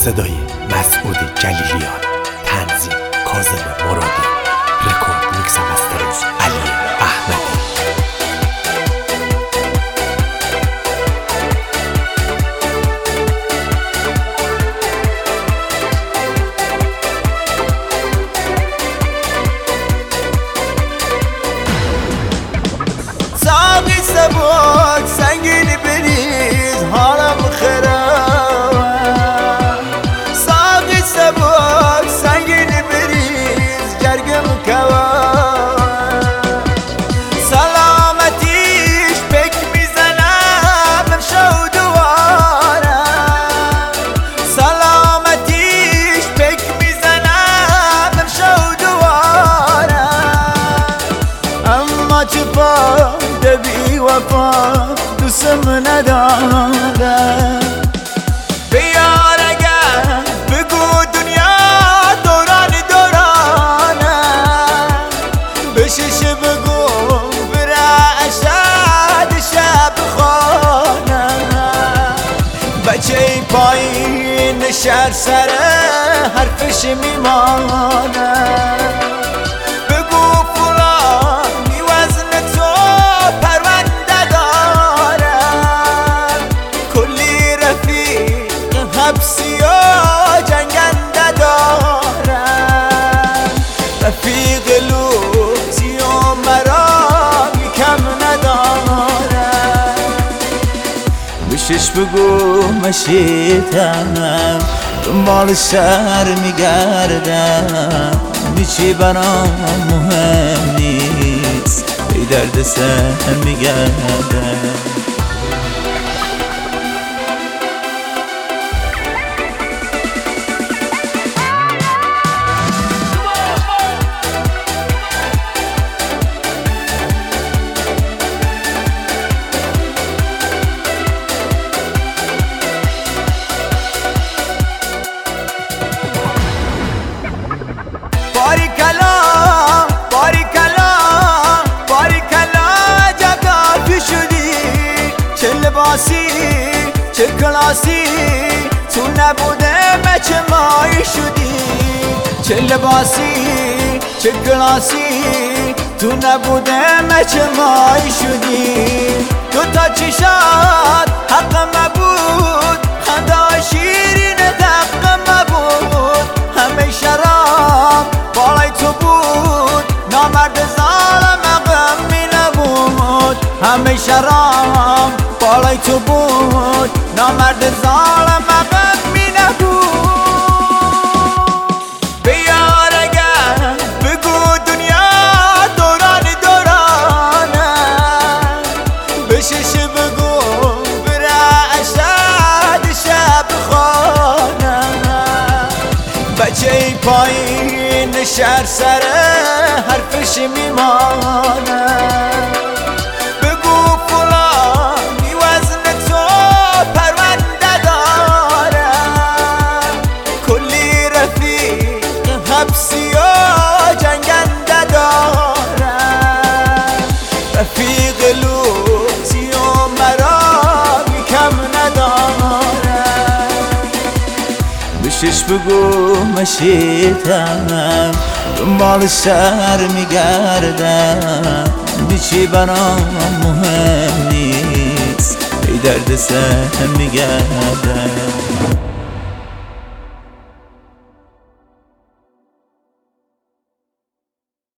صدای مسعود جلیلیان، تنظیم کاظم مرادی، رکورد میکس و مسترینگ علی احمدی. ساقی سبک سنگین بریز حالم خراب، ساقی سبک سنگین بریز جرگم کواب، سلامتیش پک میزنم امشو دوارم، سلامتیش پک میزنم امشو دوارم، اما چپا بی وفا دوستم نداره. بیار اگر بگو دنیا دوران دورانه، بشش بگو بره اشد شب خانه، بچه پایین شهر سره حرفش میمانه. حبسیا جنگنده دارم، رفیق لوزی و مرا کم ندارم. بشش بگو مشیتم دنبال شهر میگردم، بیچی برام مهم نیست ای درد سر میگردم. باریکلا باریکلا باریکلا جگافی شدی، چه لباسی چه کلاسی تو نبوده چه مایی شدی، چه لباسی چه کلاسی تو نبوده چه مایی شدی. دوتا چشات حق مبود خدا شیرین دق مبود، همه شراب بالای تو بود نامرد ظالم غمی نبود، همه شراب بالای تو بود نامرد ظالم غمی نبود. بیار اگر بگو دنیا دوران دورانه، بشش بگو بره اشد شب خانه، بچه پایین شهر سره حرفش میمانه. بگو فلانی وزن تو پرونده دارم، کلی رفیق حبسی و جنگنده دارم، رفیق لوزی و مرا کم ندارم. بشش بگو مشیتم دنبال شهر میگردم، بیچی برام مهم نیست ای درد سر میگردم.